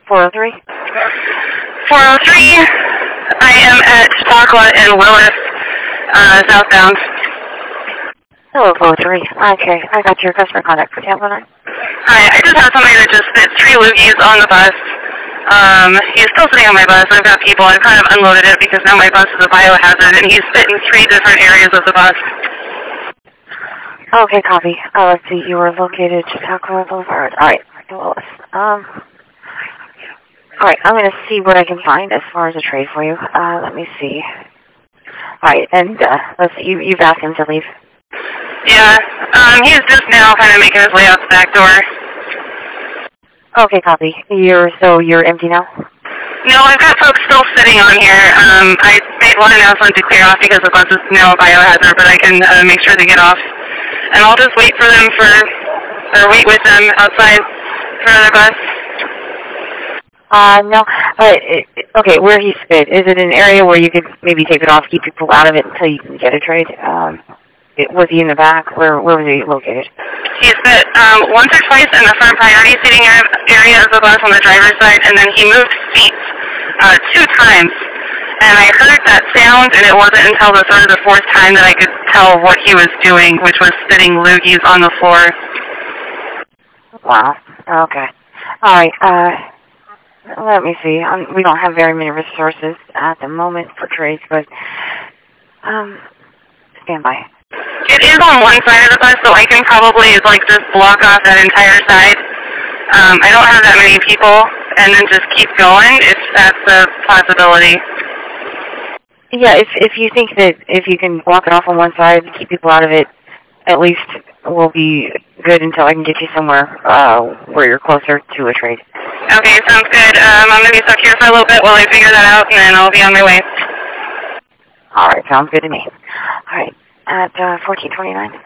403? 403. I am at Chautauqua and Willis, southbound. Hello, 403. Okay, I got your customer contact for Tampa 9. Hi, I just have somebody that just spit 3 loogies on the bus. He's still sitting on my bus. I've got people. I've kind of unloaded it because now my bus is a biohazard, and he's spit in 3 different areas of the bus. Okay, copy. Let's see. You are located Chautauqua Boulevard. All right, Willis. All right, I'm going to see what I can find as far as a trade for you. Let me see. All right, and let's see. You've asked him to leave. Yeah, he's just now kind of making his way out the back door. Okay, copy. You're empty now? No, I've got folks still sitting on here. I made one announcement to clear off because the bus is now a biohazard, but I can make sure they get off. And I'll just wait for them wait with them outside for the bus. No. Okay, where he spit, is it an area where you could maybe take it off, keep people out of it until you can get a trade? Was he in the back? Where was he located? He spit once or twice in the front priority seating area of the bus on the driver's side, and then he moved seats 2 times. And I heard that sound, and it wasn't until the 3rd or the 4th time that I could tell what he was doing, which was spitting loogies on the floor. Wow. Okay. All right. Let me see. We don't have very many resources at the moment for trades, but stand by. It is on one side of the bus, so I can probably just block off that entire side. I don't have that many people, and then just keep going if that's a possibility. Yeah, if you think that if you can block it off on one side and keep people out of it, at least we'll be good until I can get you somewhere where you're closer to a trade. Okay, sounds good. I'm going to be stuck here for a little bit while I figure that out, and then I'll be on my way. All right, sounds good to me. All right, at 1429.